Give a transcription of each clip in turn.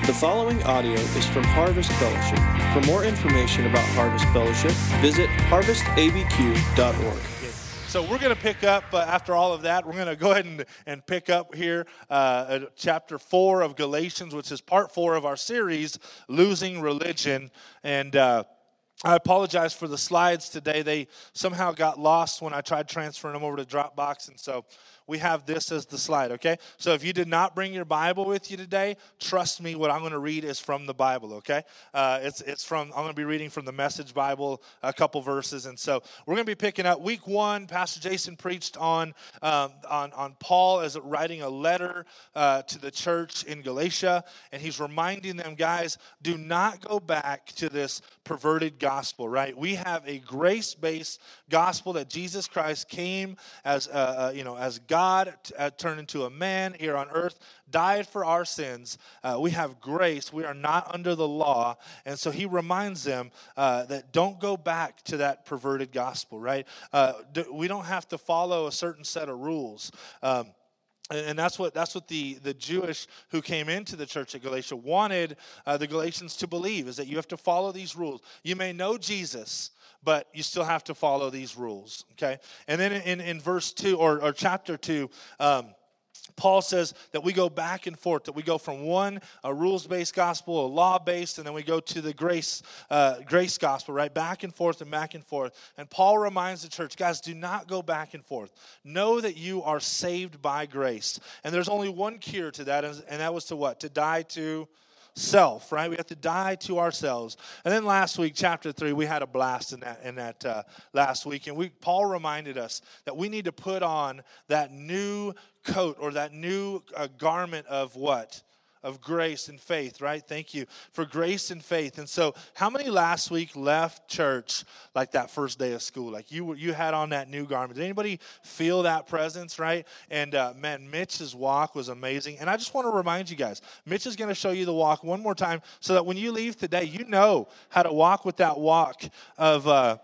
The following audio is from Harvest Fellowship. For more information about Harvest Fellowship, visit harvestabq.org. So we're going to pick up, after all of that, we're going to go ahead and pick up here at chapter 4 of Galatians, which is part 4 of our series, Losing Religion. And I apologize for the slides today. They somehow got lost when I tried transferring them over to Dropbox, and so we have this as the slide, okay? So if you did not bring your Bible with you today, trust me, what I'm going to read is from the Bible, okay? I'm going to be reading from the Message Bible, a couple verses, and so we're going to be picking up week 1. Pastor Jason preached on Paul as writing a letter to the church in Galatia, and he's reminding them, guys, do not go back to this perverted gospel, right? We have a grace-based gospel that Jesus Christ came as God turned into a man here on earth, died for our sins. We have grace. We are not under the law. And so he reminds them that don't go back to that perverted gospel, right? We don't have to follow a certain set of rules. And that's what the Jewish who came into the church at Galatia wanted the Galatians to believe, is that you have to follow these rules. You may know Jesus, but you still have to follow these rules, okay? And then in verse 2 or chapter 2, Paul says that we go back and forth, that we go from a rules-based gospel, a law-based, and then we go to the grace gospel, right? Back and forth and back and forth. And Paul reminds the church, guys, do not go back and forth. Know that you are saved by grace. And there's only one cure to that, and that was to what? To die to self, right? We have to die to ourselves. And then last week, chapter 3, we had a blast in that last week. And Paul reminded us that we need to put on that new coat or that new garment of what? Of grace and faith, right? Thank you for grace and faith. And so how many last week left church like that first day of school? Like you had on that new garment. Did anybody feel that presence, right? And man, Mitch's walk was amazing. And I just want to remind you guys, Mitch is going to show you the walk one more time so that when you leave today, you know how to walk with that walk of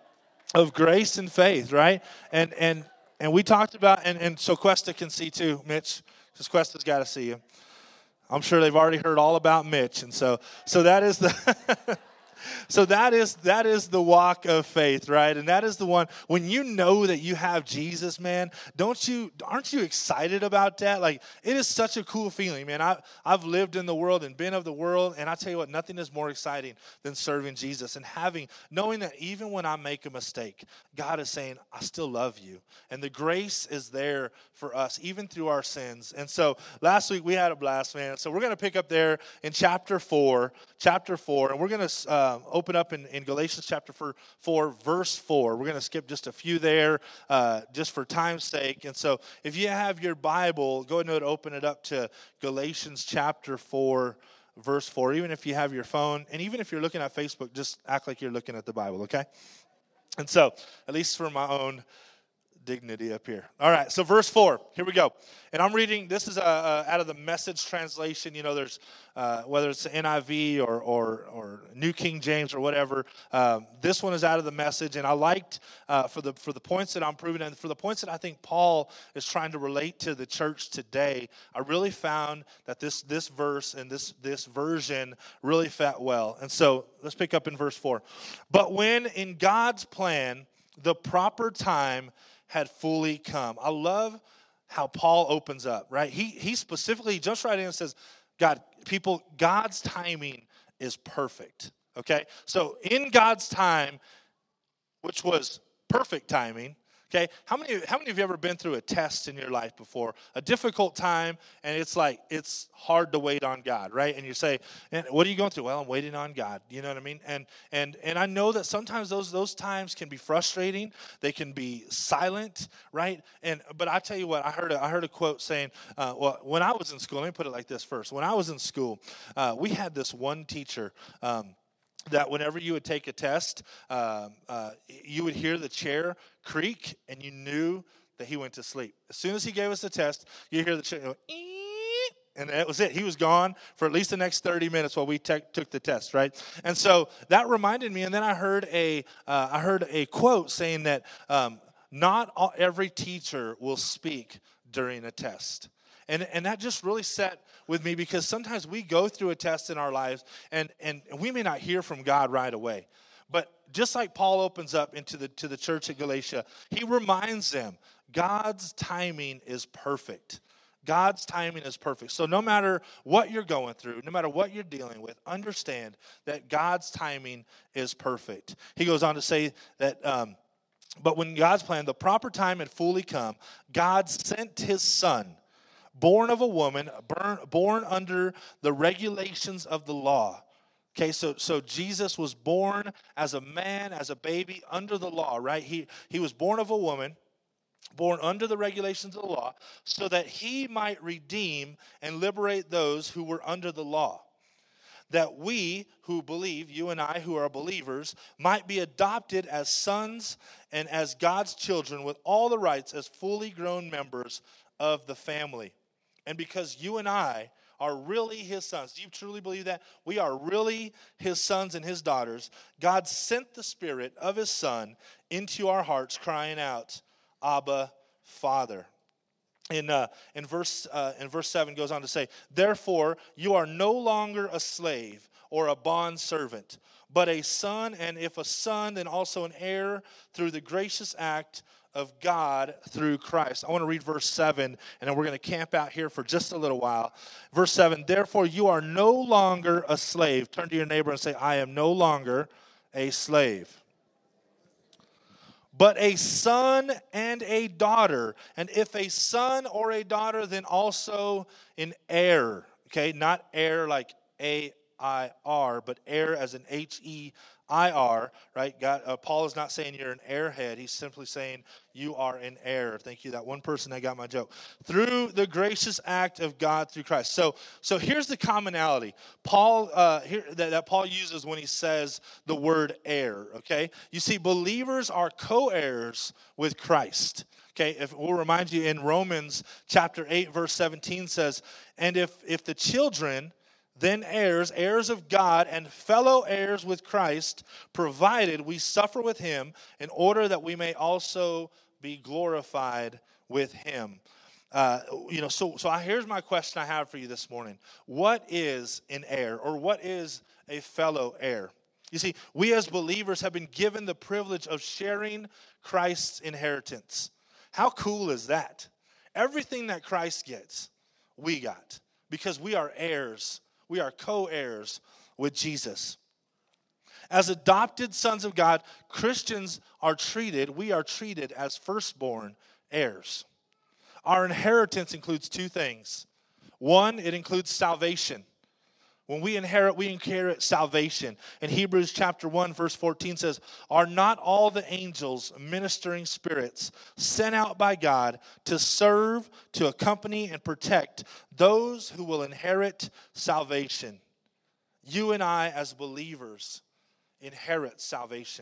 grace and faith, right? And we talked about, and so Cuesta can see too, Mitch, because Cuesta's got to see you. I'm sure they've already heard all about Mitch, and so that is the so that is the walk of faith, right? And that is the one when you know that you have Jesus, man. Aren't you excited about that? Like, it is such a cool feeling, man. I've lived in the world and been of the world, and I tell you what, nothing is more exciting than serving Jesus and knowing that even when I make a mistake, God is saying, I still love you, and the grace is there for us even through our sins. And so last week we had a blast, man. So we're going to pick up there in chapter 4, and we're going to open up in Galatians chapter 4, verse 4. We're going to skip just a few there just for time's sake. And so if you have your Bible, go ahead and open it up to Galatians chapter 4, verse 4. Even if you have your phone, and even if you're looking at Facebook, just act like you're looking at the Bible, okay? And so, at least for my own dignity up here. All right, so verse 4, here we go. And I'm reading, this is out of the Message translation. You know, there's, whether it's the NIV or New King James or whatever, this one is out of the Message. And I liked, for the points that I'm proving, and for the points that I think Paul is trying to relate to the church today, I really found that this verse and this version really fit well. And so, let's pick up in verse 4. But when in God's plan, the proper time had fully come. I love how Paul opens up, right? He specifically jumps right in and says, God's timing is perfect, okay? So in God's time, which was perfect timing, okay? How many of you ever been through a test in your life before? A difficult time, and it's hard to wait on God, right? And you say, and what are you going through? Well, I'm waiting on God. You know what I mean? And I know that sometimes those times can be frustrating. They can be silent, right? But I tell you what, I heard a quote saying, when I was in school, let me put it like this first. When I was in school, we had this one teacher that whenever you would take a test, you would hear the chair creak, and you knew that he went to sleep. As soon as he gave us the test, you hear the chair go, "Eek," and that was it. He was gone for at least the next 30 minutes while we took the test, right? And so that reminded me, and then I heard a quote saying that not every teacher will speak during a test. And that just really sat with me, because sometimes we go through a test in our lives and we may not hear from God right away. But just like Paul opens up to the church at Galatia, he reminds them God's timing is perfect. God's timing is perfect. So no matter what you're going through, no matter what you're dealing with, understand that God's timing is perfect. He goes on to say that, but when God's plan, the proper time had fully come, God sent his son, born of a woman, born under the regulations of the law. Okay, so Jesus was born as a man, as a baby, under the law, right? He was born of a woman, born under the regulations of the law, so that he might redeem and liberate those who were under the law. That we who believe, you and I who are believers, might be adopted as sons and as God's children with all the rights as fully grown members of the family. And because you and I are really his sons, do you truly believe that? We are really his sons and his daughters. God sent the Spirit of his Son into our hearts, crying out, Abba, Father. In verse 7 goes on to say, therefore you are no longer a slave or a bondservant, but a son, and if a son, then also an heir through the gracious act of God through Christ. I want to read verse 7, and then we're going to camp out here for just a little while. Verse 7, therefore you are no longer a slave. Turn to your neighbor and say, I am no longer a slave, but a son and a daughter. And if a son or a daughter, then also an heir. Okay, not heir like A-I-R, but heir as an H-E-I-R, right? Paul is not saying you're an airhead. He's simply saying you are an heir. Thank you, that one person that got my joke. Through the gracious act of God through Christ. So here's the commonality that Paul uses when he says the word heir, okay? You see, believers are co-heirs with Christ. Okay, if we'll remind you in Romans chapter 8, verse 17 says, and if the children, then heirs of God and fellow heirs with Christ, provided we suffer with him in order that we may also be glorified with him. So here's my question I have for you this morning. What is an heir, or what is a fellow heir? You see, we as believers have been given the privilege of sharing Christ's inheritance. How cool is that? Everything that Christ gets, we got, because we are heirs. We are co-heirs with Jesus. As adopted sons of God, we are treated as firstborn heirs. Our inheritance includes two things. One, it includes salvation. When we inherit salvation. In Hebrews chapter 1, verse 14 says, are not all the angels ministering spirits sent out by God to serve, to accompany, and protect those who will inherit salvation? You and I, as believers, inherit salvation.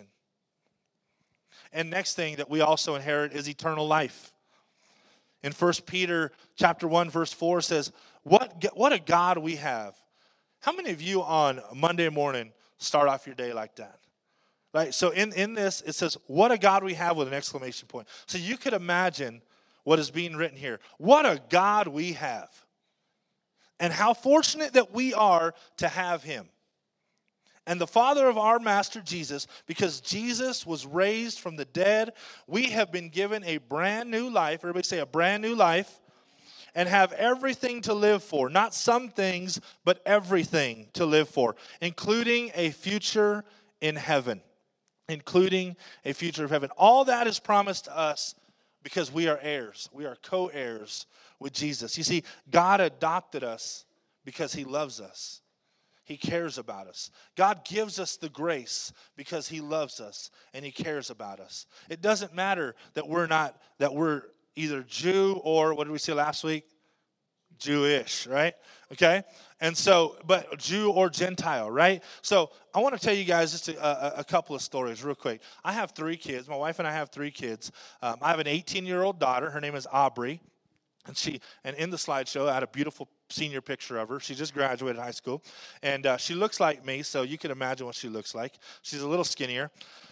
And next thing that we also inherit is eternal life. In 1 Peter chapter 1, verse 4 says, what a God we have. How many of you on Monday morning start off your day like that? Right? So in this, it says, what a God we have, with an exclamation point. So you could imagine what is being written here. What a God we have. And how fortunate that we are to have him. And the Father of our Master Jesus, because Jesus was raised from the dead, we have been given a brand new life. Everybody say a brand new life. And have everything to live for. Not some things, but everything to live for. Including a future in heaven. Including a future of heaven. All that is promised to us because we are heirs. We are co-heirs with Jesus. You see, God adopted us because he loves us. He cares about us. God gives us the grace because he loves us and he cares about us. It doesn't matter that we're either Jew or, what did we say last week? Jewish, right? Okay? And so, but Jew or Gentile, right? So I want to tell you guys just a couple of stories real quick. I have 3 kids. My wife and I have 3 kids. I have an 18-year-old daughter. Her name is Aubrey. And in the slideshow, I had a beautiful senior picture of her. She just graduated high school. And she looks like me, so you can imagine what she looks like. She's a little skinnier.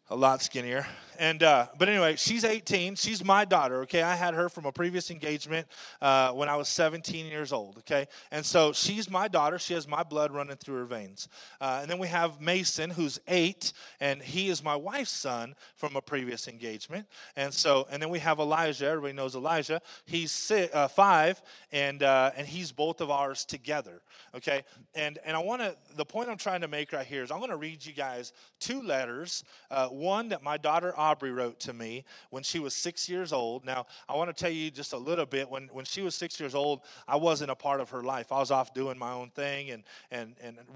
A lot skinnier. And but anyway, she's 18. She's my daughter, okay? I had her from a previous engagement when I was 17 years old, okay? And so she's my daughter. She has my blood running through her veins. And then we have Mason, who's 8, and he is my wife's son from a previous engagement. And then we have Elijah. Everybody knows Elijah. He's 5, and he's both of ours together, okay? And the point I'm trying to make right here is I'm going to read you guys 2 letters. One that my daughter Aubrey wrote to me when she was 6 years old. Now, I want to tell you just a little bit. When she was 6 years old, I wasn't a part of her life. I was off doing my own thing and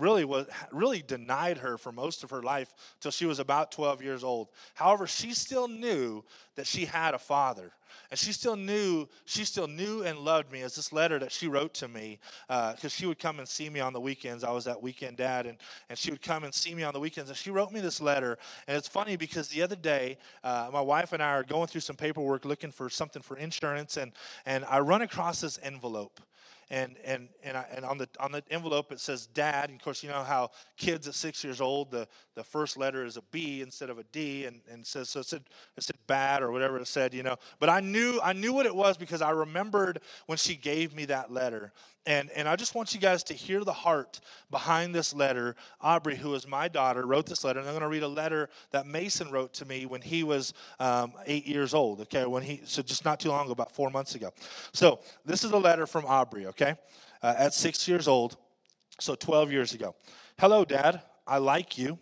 really denied her for most of her life till she was about 12 years old. However, she still knew that she had a father. And she still knew and loved me, as this letter that she wrote to me, because she would come and see me on the weekends. I was that weekend dad, and she would come and see me on the weekends. And she wrote me this letter. And it's funny because the other day, my wife and I are going through some paperwork looking for something for insurance, and I run across this envelope. And on the envelope it says Dad. And of course, you know how kids at 6 years old, the first letter is a B instead of a D, and it said bad or whatever it said, you know. But I knew what it was because I remembered when she gave me that letter. And I just want you guys to hear the heart behind this letter. Aubrey, who is my daughter, wrote this letter. And I'm going to read a letter that Mason wrote to me when he was 8 years old, okay? So just not too long ago, about 4 months ago. So this is a letter from Aubrey, okay? At 6 years old, so 12 years ago. Hello, Dad. I like you.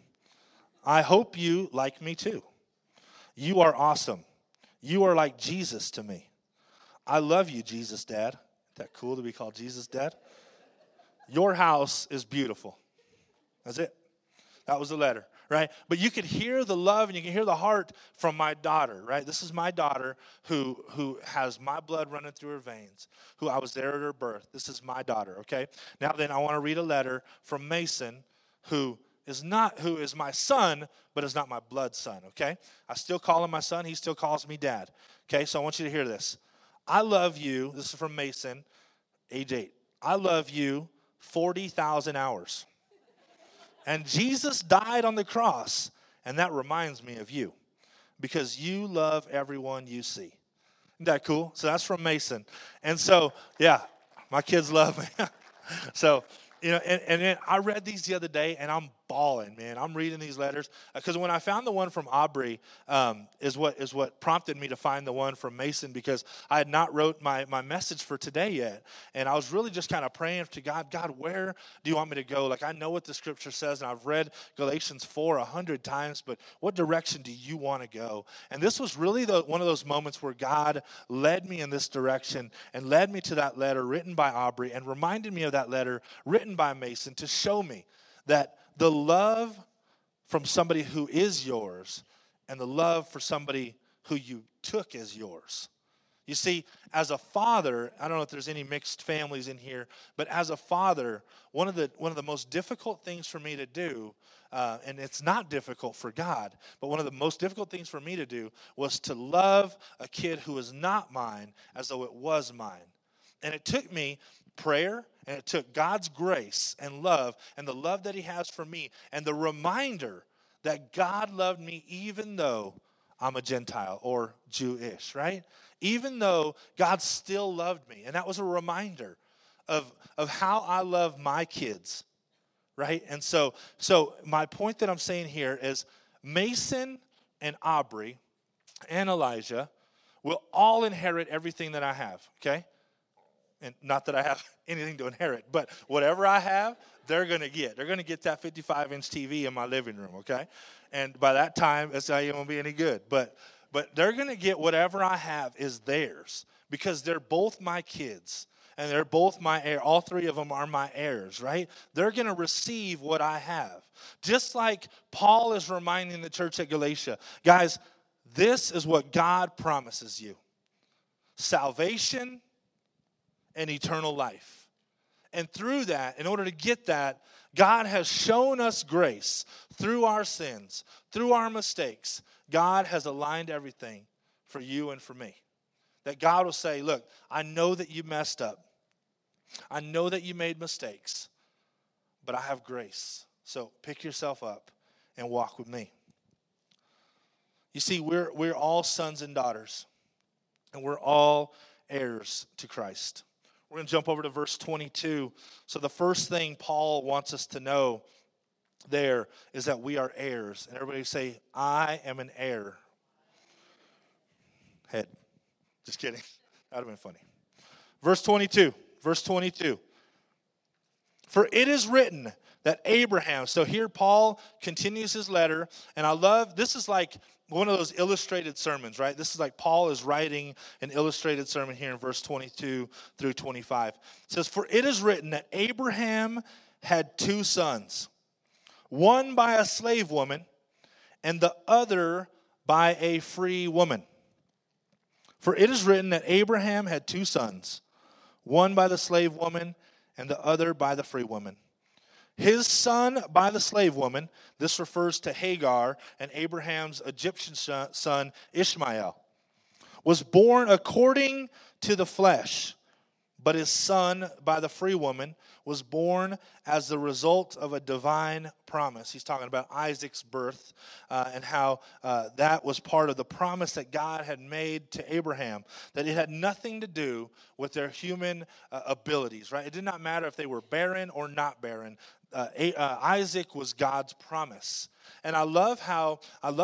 I hope you like me too. You are awesome. You are like Jesus to me. I love you, Jesus, Dad. Isn't that cool to be called Jesus, Dad? Your house is beautiful. That's it. That was the letter, right? But you could hear the love and you can hear the heart from my daughter, right? This is my daughter who has my blood running through her veins, who I was there at her birth. This is my daughter, okay? Now then, I want to read a letter from Mason, who is my son, but is not my blood son, okay? I still call him my son. He still calls me Dad, okay? So I want you to hear this. I love you. This is from Mason, age 8. I love you 40,000 hours. And Jesus died on the cross, and that reminds me of you because you love everyone you see. Isn't that cool? So that's from Mason. And so, yeah, my kids love me. So, you know, and then I read these the other day, and I'm bawling, man. I'm reading these letters because when I found the one from Aubrey is what prompted me to find the one from Mason, because I had not wrote my message for today yet, and I was really just kind of praying to God, where do you want me to go? Like, I know what the scripture says, and I've read Galatians 4 100 times, but what direction do you want to go? And this was really one of those moments where God led me in this direction and led me to that letter written by Aubrey and reminded me of that letter written by Mason to show me that the love from somebody who is yours and the love for somebody who you took as yours. You see, as a father, I don't know if there's any mixed families in here, but as a father, one of the most difficult things for me to do, and it's not difficult for God, but one of the most difficult things for me to do was to love a kid who is not mine as though it was mine. And it took me prayer, and it took God's grace and love and the love that he has for me and the reminder that God loved me even though I'm a Gentile or Jewish, right? Even though God still loved me. And that was a reminder of how I love my kids, right? And so my point that I'm saying here is Mason and Aubrey and Elijah will all inherit everything that I have, okay? And not that I have anything to inherit, but whatever I have, they're going to get. They're going to get that 55-inch TV in my living room, okay? And by that time, it's not even going to be any good. But they're going to get whatever I have is theirs because they're both my kids. And they're both my heirs. All three of them are my heirs, right? They're going to receive what I have. Just like Paul is reminding the church at Galatia. Guys, this is what God promises you. Salvation and eternal life. And through that, in order to get that, God has shown us grace through our sins, through our mistakes. God has aligned everything for you and for me. That God will say, look, I know that you messed up. I know that you made mistakes, but I have grace. So pick yourself up and walk with me. You see, we're all sons and daughters, and we're all heirs to Christ. We're going to jump over to verse 22. So the first thing Paul wants us to know there is that we are heirs. And everybody say, I am an heir. Head. Just kidding. That would have been funny. Verse 22. For it is written that Abraham, so here Paul continues his letter, and I love, this is like one of those illustrated sermons, right? This is like Paul is writing an illustrated sermon here in verse 22 through 25. It says, for it is written that Abraham had two sons, one by a slave woman and the other by a free woman. For it is written that Abraham had two sons, one by the slave woman and the other by the free woman. His son by the slave woman, this refers to Hagar and Abraham's Egyptian son Ishmael, was born according to the flesh, but his son by the free woman was born as the result of a divine promise. He's talking about Isaac's birth and how that was part of the promise that God had made to Abraham, that it had nothing to do with their human abilities, right? It did not matter if they were barren or not barren. Isaac was God's promise. And I love how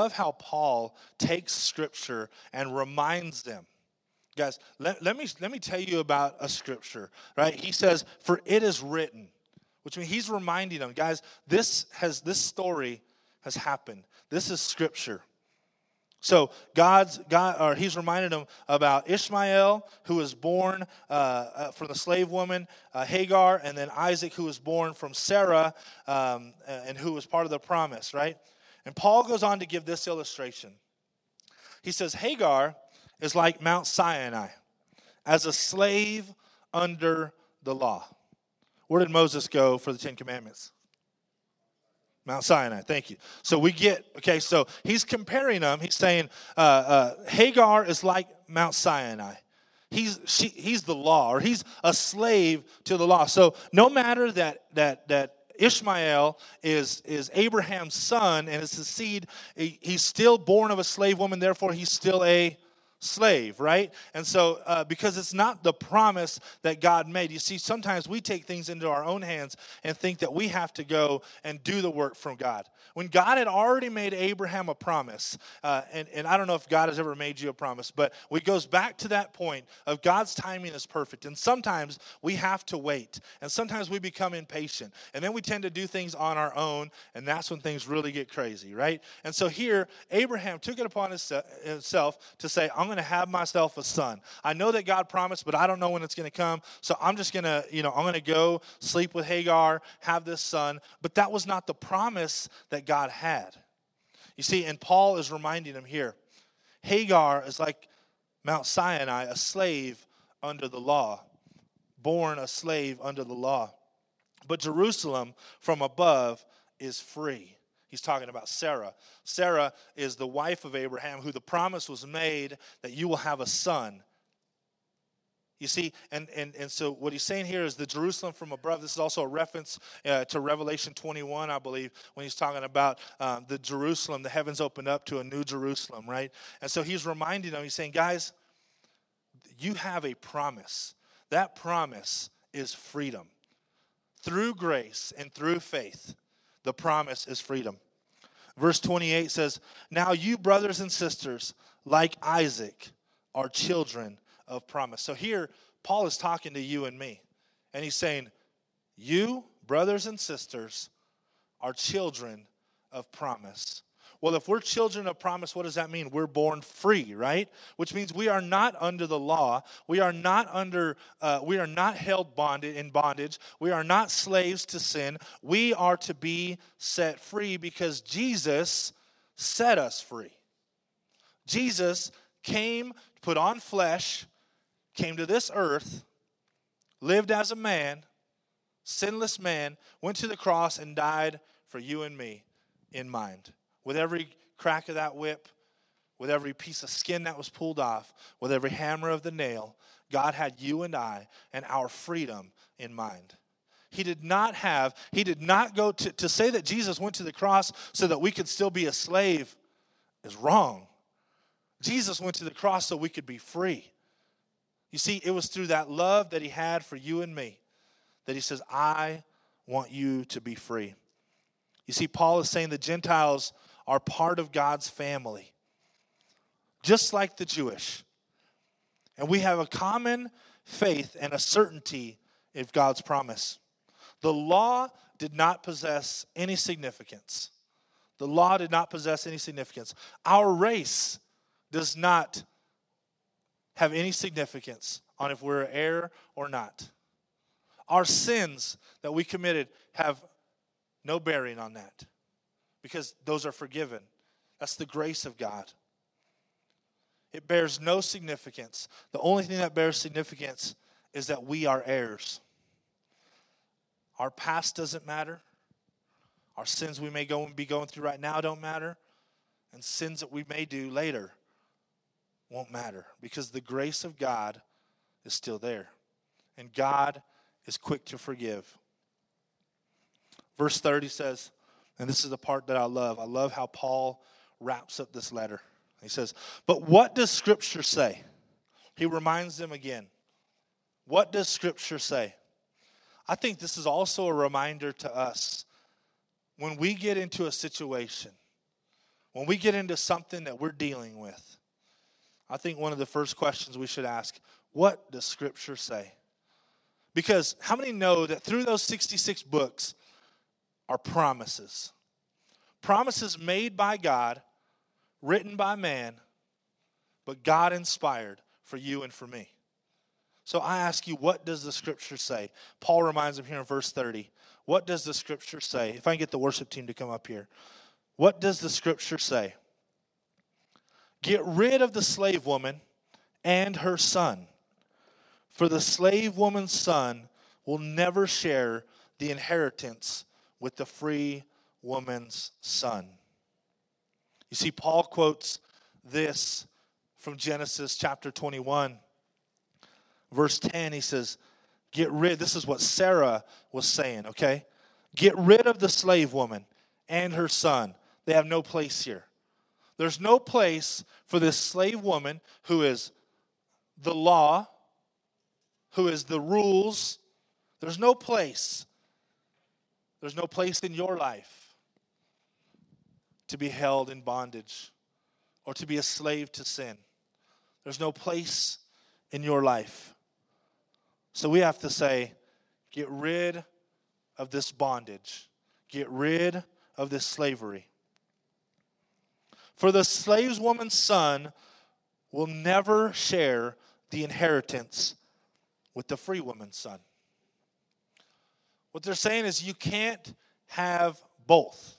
Paul takes Scripture and reminds them. Guys, let me tell you about a scripture, right? He says, for it is written, which means he's reminding them, guys, this story has happened. This is scripture. So he's reminding them about Ishmael, who was born from the slave woman, Hagar, and then Isaac, who was born from Sarah, and who was part of the promise, right? And Paul goes on to give this illustration. He says, Hagar is like Mount Sinai, as a slave under the law. Where did Moses go for the Ten Commandments? Mount Sinai, thank you. So so he's comparing them. He's saying Hagar is like Mount Sinai. He's the law, or he's a slave to the law. So no matter that Ishmael is Abraham's son and is his seed, he's still born of a slave woman, therefore he's still a slave, right? And so because it's not the promise that God made. You see, sometimes we take things into our own hands and think that we have to go and do the work from God. When God had already made Abraham a promise, and I don't know if God has ever made you a promise, but it goes back to that point of God's timing is perfect. And sometimes we have to wait. And sometimes we become impatient. And then we tend to do things on our own, and that's when things really get crazy, right? And so here, Abraham took it upon himself to say, I'm going to have myself a son. I know that God promised, but I don't know when it's going to come. So I'm just going to, I'm going to go sleep with Hagar, have this son. But that was not the promise that God had. You see, and Paul is reminding him here, Hagar is like Mount Sinai, a slave under the law, born a slave under the law. But Jerusalem from above is free. He's talking about Sarah. Sarah is the wife of Abraham, who the promise was made that you will have a son. You see, and so what he's saying here is the Jerusalem from above. This is also a reference to Revelation 21, I believe, when he's talking about the Jerusalem, the heavens opened up to a new Jerusalem, right? And so he's reminding them, he's saying, guys, you have a promise. That promise is freedom. Through grace and through faith, the promise is freedom. Verse 28 says, now you brothers and sisters, like Isaac, are children of promise. So here, Paul is talking to you and me. And he's saying, you, brothers and sisters, are children of promise. Well, if we're children of promise, what does that mean? We're born free, right? Which means we are not under the law. We are not held in bondage. We are not slaves to sin. We are to be set free because Jesus set us free. Jesus came, put on flesh, came to this earth, lived as a man, sinless man, went to the cross and died for you and me in mind. With every crack of that whip, with every piece of skin that was pulled off, with every hammer of the nail, God had you and I and our freedom in mind. He did not go to say that Jesus went to the cross so that we could still be a slave is wrong. Jesus went to the cross so we could be free. You see, it was through that love that he had for you and me that he says, I want you to be free. You see, Paul is saying the Gentiles are part of God's family, just like the Jewish. And we have a common faith and a certainty of God's promise. The law did not possess any significance. The law did not possess any significance. Our race does not have any significance on if we're an heir or not. Our sins that we committed have no bearing on that because those are forgiven. That's the grace of God. It bears no significance. The only thing that bears significance is that we are heirs. Our past doesn't matter. Our sins we may be going through right now don't matter. And sins that we may do later won't matter because the grace of God is still there. And God is quick to forgive. Verse 30 says, and this is the part that I love how Paul wraps up this letter. He says, but what does Scripture say? He reminds them again. What does Scripture say? I think this is also a reminder to us when we get into a situation, when we get into something that we're dealing with. I think one of the first questions we should ask, what does Scripture say? Because how many know that through those 66 books are promises? Promises made by God, written by man, but God inspired for you and for me. So I ask you, what does the Scripture say? Paul reminds them here in verse 30. What does the Scripture say? If I can get the worship team to come up here. What does the Scripture say? Get rid of the slave woman and her son, for the slave woman's son will never share the inheritance with the free woman's son. You see, Paul quotes this from Genesis chapter 21. Verse 10, he says, this is what Sarah was saying, okay? Get rid of the slave woman and her son. They have no place here. There's no place for this slave woman who is the law, who is the rules. There's no place. There's no place in your life to be held in bondage or to be a slave to sin. There's no place in your life. So we have to say, get rid of this bondage. Get rid of this slavery. For the slave woman's son will never share the inheritance with the free woman's son. What they're saying is you can't have both.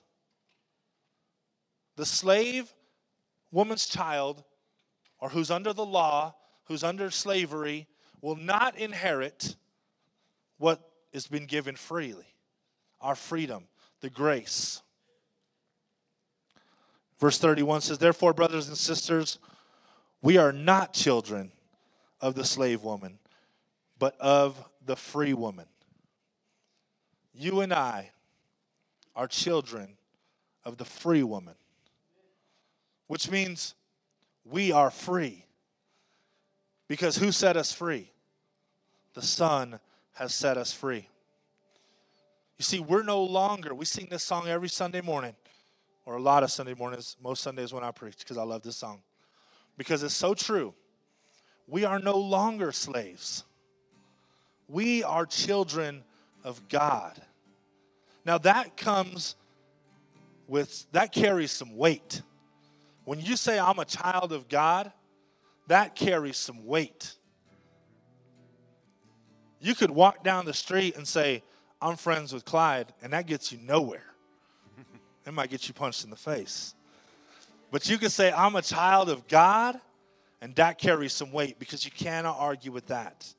The slave woman's child, or who's under the law, who's under slavery, will not inherit what has been given freely. Our freedom, the grace. Verse 31 says, therefore, brothers and sisters, we are not children of the slave woman, but of the free woman. You and I are children of the free woman, which means we are free. Because who set us free? The Son has set us free. You see, we're no longer, we sing this song every Sunday morning, or a lot of Sunday mornings, most Sundays when I preach, because I love this song. Because it's so true. We are no longer slaves. We are children of God. Now that carries some weight. When you say I'm a child of God, that carries some weight. You could walk down the street and say, I'm friends with Clyde, and that gets you nowhere. It might get you punched in the face. But you could say, I'm a child of God, and that carries some weight because you cannot argue with that.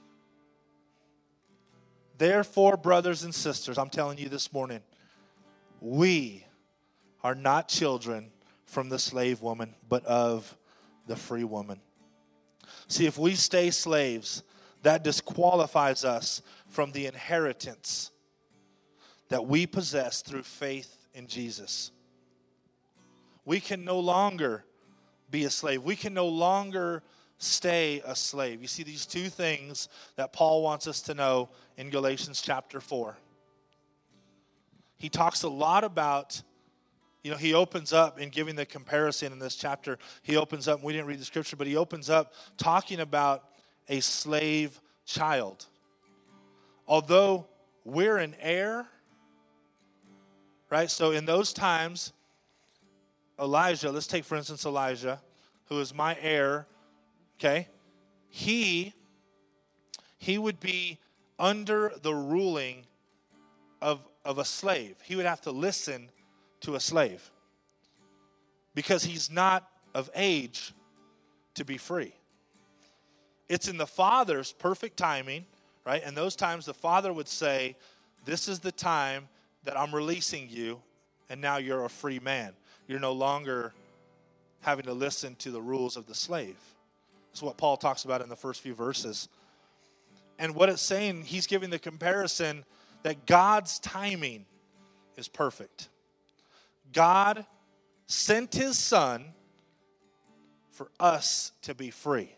Therefore, brothers and sisters, I'm telling you this morning, we are not children from the slave woman, but of the free woman. See, if we stay slaves, that disqualifies us from the inheritance that we possess through faith in Jesus. We can no longer be a slave. We can no longer stay a slave. You see these two things that Paul wants us to know in Galatians chapter 4. He talks a lot about, he opens up in giving the comparison in this chapter. He opens up, we didn't read the scripture, but he opens up talking about a slave child. Although we're an heir, right? So in those times, Elijah, let's take for instance Elijah, who is my heir, okay? He would be under the ruling of a slave. He would have to listen to a slave because he's not of age to be free. It's in the father's perfect timing, right? And those times the father would say, this is the time that I'm releasing you, and now you're a free man. You're no longer having to listen to the rules of the slave. That's what Paul talks about in the first few verses. And what it's saying, he's giving the comparison that God's timing is perfect. God sent his son for us to be free.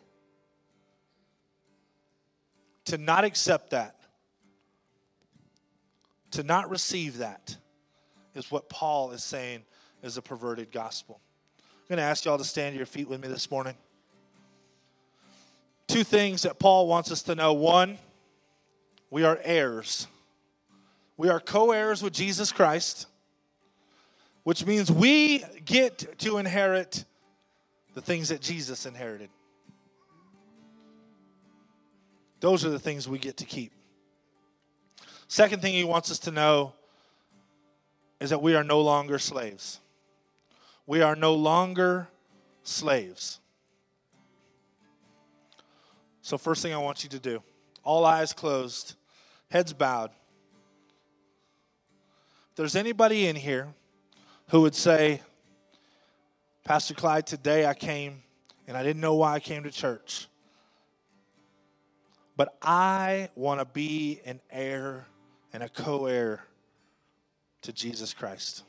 To not accept that, to not receive that, is what Paul is saying is a perverted gospel. I'm going to ask you all to stand to your feet with me this morning. Two things that Paul wants us to know. One, we are heirs. We are co-heirs with Jesus Christ, which means we get to inherit the things that Jesus inherited. Those are the things we get to keep. Second thing he wants us to know is that we are no longer slaves. We are no longer slaves. So first thing I want you to do, all eyes closed, heads bowed. If there's anybody in here who would say, Pastor Clyde, today I came and I didn't know why I came to church, but I want to be an heir and a co-heir to Jesus Christ.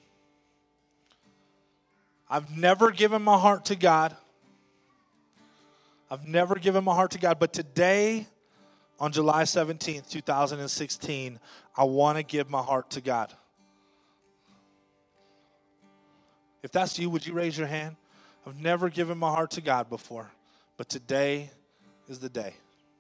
I've never given my heart to God. I've never given my heart to God, but today, on July 17th, 2016, I want to give my heart to God. If that's you, would you raise your hand? I've never given my heart to God before, but today is the day.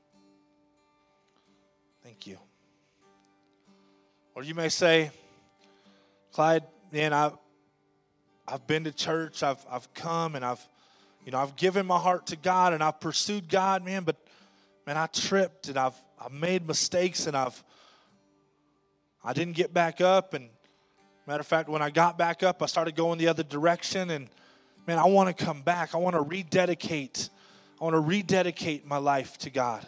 Thank you. Or you may say, Clyde, man, I've been to church, I've come and I've given my heart to God and I've pursued God, man, but man, I tripped and I've made mistakes and I didn't get back up. And matter of fact, when I got back up, I started going the other direction. And man, I want to come back. I want to rededicate my life to God.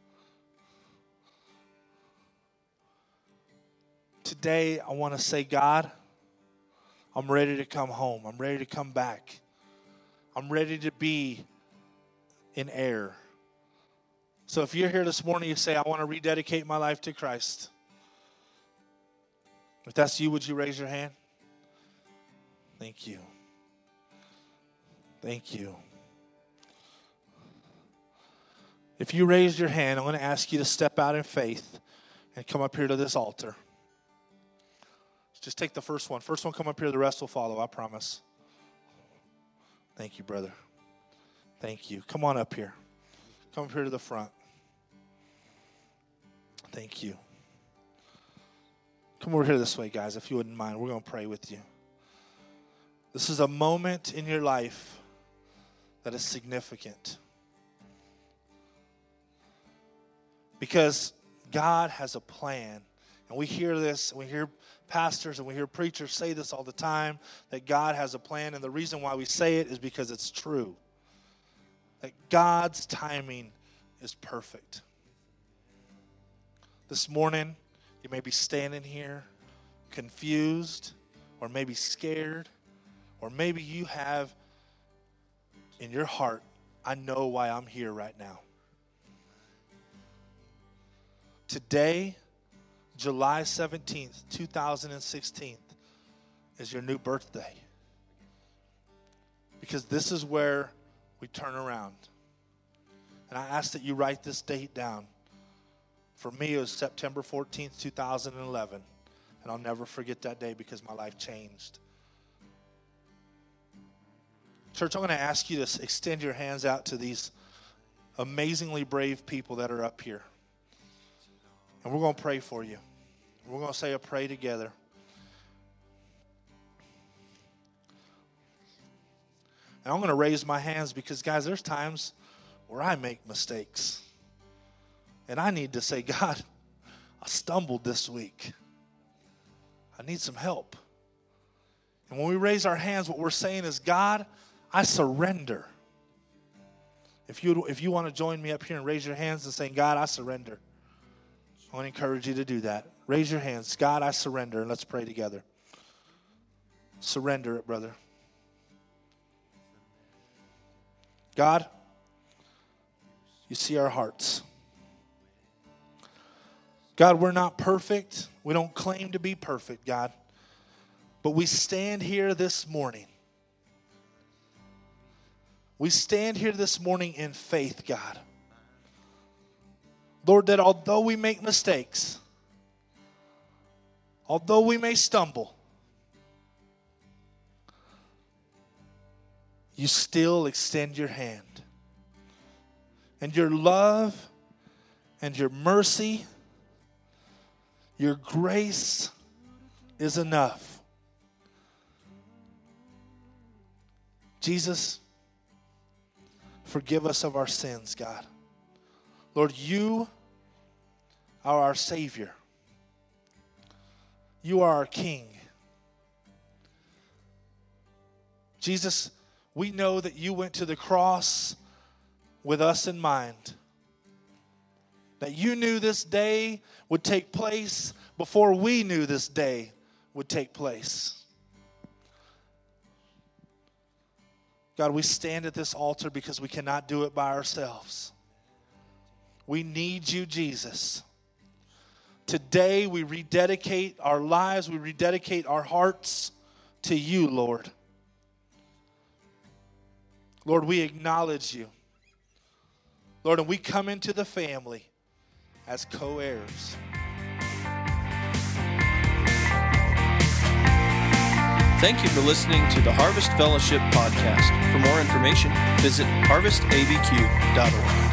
Today, I want to say, God, I'm ready to come home. I'm ready to come back. I'm ready to be an heir. So if you're here this morning, you say, I want to rededicate my life to Christ. If that's you, would you raise your hand? Thank you. Thank you. If you raised your hand, I'm going to ask you to step out in faith and come up here to this altar. Just take the first one. First one, come up here. The rest will follow, I promise. Thank you, brother. Thank you. Come on up here. Come up here to the front. Thank you. Come over here this way, guys, if you wouldn't mind. We're going to pray with you. This is a moment in your life that is significant. Because God has a plan. And we hear this, we hear pastors and we hear preachers say this all the time, that God has a plan. And the reason why we say it is because it's true. That God's timing is perfect. This morning, you may be standing here confused or maybe scared, or maybe you have in your heart, I know why I'm here right now. Today, July 17th, 2016, is your new birthday. Because this is where we turn around. And I ask that you write this date down. For me, it was September 14th, 2011. And I'll never forget that day because my life changed. Church, I'm going to ask you to extend your hands out to these amazingly brave people that are up here. And we're going to pray for you. We're going to say a prayer together. And I'm going to raise my hands because, guys, there's times where I make mistakes. And I need to say, God, I stumbled this week. I need some help. And when we raise our hands, what we're saying is, God, I surrender. If you want to join me up here and raise your hands and say, God, I surrender. I want to encourage you to do that. Raise your hands. God, I surrender. And let's pray together. Surrender it, brother. God, you see our hearts. God, we're not perfect. We don't claim to be perfect, God. But we stand here this morning. We stand here this morning in faith, God. Lord, that although we make mistakes, although we may stumble, you still extend your hand. And your love and your mercy, your grace is enough. Jesus, forgive us of our sins, God. Lord, you are our Savior. You are our King. Jesus, we know that you went to the cross with us in mind. That you knew this day would take place before we knew this day would take place. God, we stand at this altar because we cannot do it by ourselves. We need you, Jesus. Today we rededicate our lives, we rededicate our hearts to you, Lord. Lord, we acknowledge you. Lord, and we come into the family as co-heirs. Thank you for listening to the Harvest Fellowship Podcast. For more information, visit harvestabq.org.